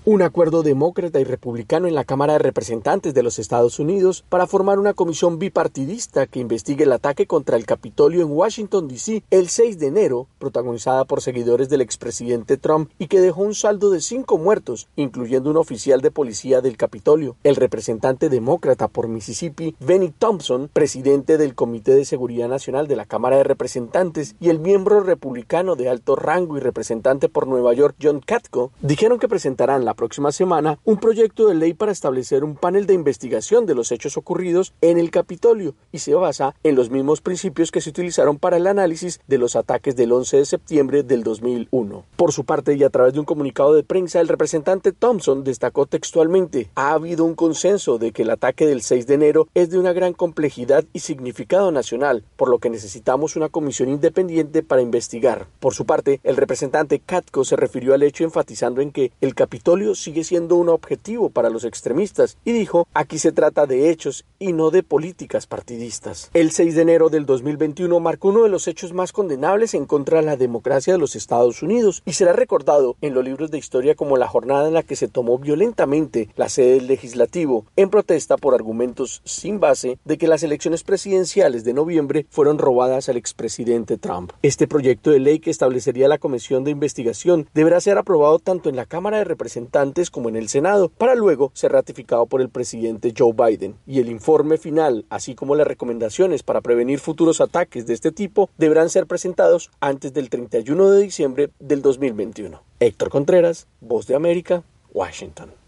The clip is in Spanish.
Un acuerdo demócrata y republicano en la Cámara de Representantes de los Estados Unidos para formar una comisión bipartidista que investigue el ataque contra el Capitolio en Washington, D.C. el 6 de enero, protagonizada por seguidores del expresidente Trump y que dejó un saldo de 5 muertos, incluyendo un oficial de policía del Capitolio. El representante demócrata por Mississippi, Benny Thompson, presidente del Comité de Seguridad Nacional de la Cámara de Representantes, y el miembro republicano de alto rango y representante por Nueva York, John Katko, dijeron que presentarán la próxima semana un proyecto de ley para establecer un panel de investigación de los hechos ocurridos en el Capitolio y se basa en los mismos principios que se utilizaron para el análisis de los ataques del 11 de septiembre del 2001. Por su parte, y a través de un comunicado de prensa, el representante Thompson destacó textualmente: ha habido un consenso de que el ataque del 6 de enero es de una gran complejidad y significado nacional, por lo que necesitamos una comisión independiente para investigar. Por su parte, el representante Katko se refirió al hecho enfatizando en que el Capitolio sigue siendo un objetivo para los extremistas y dijo: aquí se trata de hechos y no de políticas partidistas. El 6 de enero del 2021 marcó uno de los hechos más condenables en contra de la democracia de los Estados Unidos y será recordado en los libros de historia como la jornada en la que se tomó violentamente la sede del legislativo en protesta por argumentos sin base de que las elecciones presidenciales de noviembre fueron robadas al expresidente Trump. Este proyecto de ley que establecería la comisión de investigación deberá ser aprobado tanto en la Cámara de Representantes como en el Senado, para luego ser ratificado por el presidente Joe Biden. Y el informe final, así como las recomendaciones para prevenir futuros ataques de este tipo, deberán ser presentados antes del 31 de diciembre del 2021. Héctor Contreras, Voz de América, Washington.